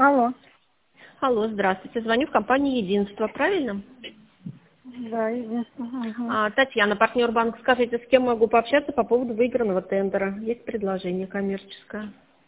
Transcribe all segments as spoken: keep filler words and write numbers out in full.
Алло. Алло, здравствуйте. Звоню в компанию «Единство», правильно? Да, единство. Ага. А, Татьяна, партнер банка. Скажите, с кем могу пообщаться по поводу выигранного тендера? Есть предложение коммерческое.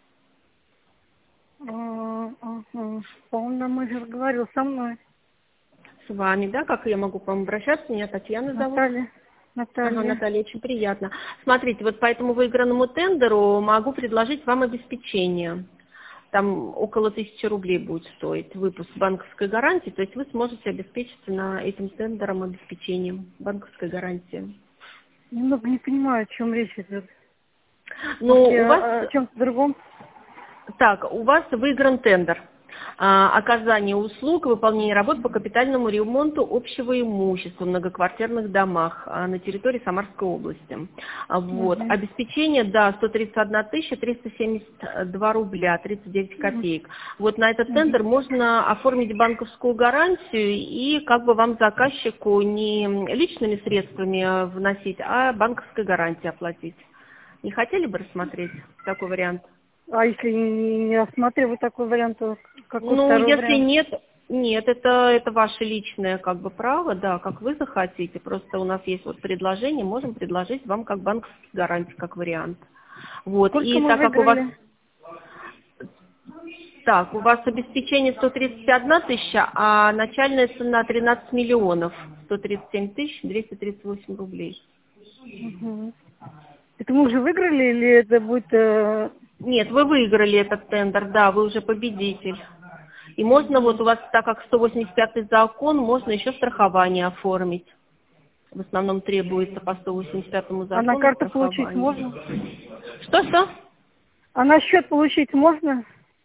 А, ага. По-моему, мой же говорил со мной. С вами, да? Как я могу к вам обращаться? Меня Татьяна зовут. Наталья. Ага, Наталья. Наталья, очень приятно. Смотрите, вот по этому выигранному тендеру могу предложить вам обеспечение. Там около тысячи рублей будет стоить выпуск банковской гарантии, то есть вы сможете обеспечиться на этим тендером обеспечением банковской гарантии. Немного не понимаю, о чем речь идет. Может, Ну, у вас, я о чем-то другом? так, у вас выигран тендер. А, оказание услуг, выполнение работ по капитальному ремонту общего имущества в многоквартирных домах а, на территории Самарской области. А, Вот. Угу. Обеспечение, да, сто тридцать одна тысяча триста семьдесят два рубля тридцать девять копеек. Вот на этот Угу. тендер можно оформить банковскую гарантию и как бы вам заказчику не личными средствами вносить, а банковской гарантией оплатить. Не хотели бы рассмотреть такой вариант? А если не, не рассматривать такой вариант, то какой Ну, второй если вариант? нет, нет, это, это ваше личное как бы право, да, как вы захотите. Просто у нас есть вот предложение, можем предложить вам как банковский гарантий, как вариант. Вот, Сколько и мы так как у вас, выиграли? так, у вас обеспечение сто тридцать одна тысяча, а начальная цена тринадцать миллионов, сто тридцать семь тысяч двести тридцать восемь рублей. Угу. Это мы уже выиграли или это будет... э, Нет, вы выиграли этот тендер, да, вы уже победитель. И можно вот Угу. у вас, так как сто восемьдесят пятый закон, можно еще страхование оформить. В основном требуется по сто восемьдесят пятому А на закону карту получить страхование. можно? Что-что? А на счет получить можно?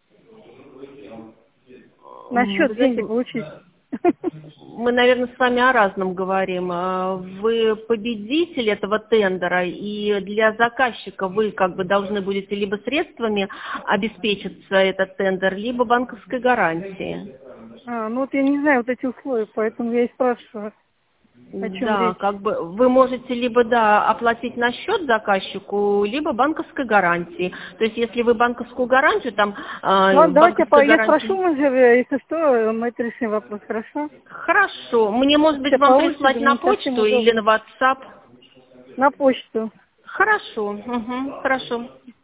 На М, Вы счет деньги знаете, получить? мы, наверное, с вами о разном говорим. А, Вы победитель этого тендера, и для заказчика вы как бы должны будете либо средствами обеспечиться этот тендер, либо банковской гарантией. А, ну вот я не знаю вот эти условия, поэтому я и спрашиваю, о чем Да, речь. как бы вы можете либо да оплатить на счет заказчику, либо банковской гарантии. То есть если вы банковскую гарантию, там э, Ладно, давайте я, по- банковской я спрошу гарантии. менеджера, если что, мы это решим вопрос, хорошо? Хорошо. Мне, может быть, Все вам по очереди, прислать на не совсем почту или удобно. на WhatsApp? На почту. Хорошо. Угу, хорошо.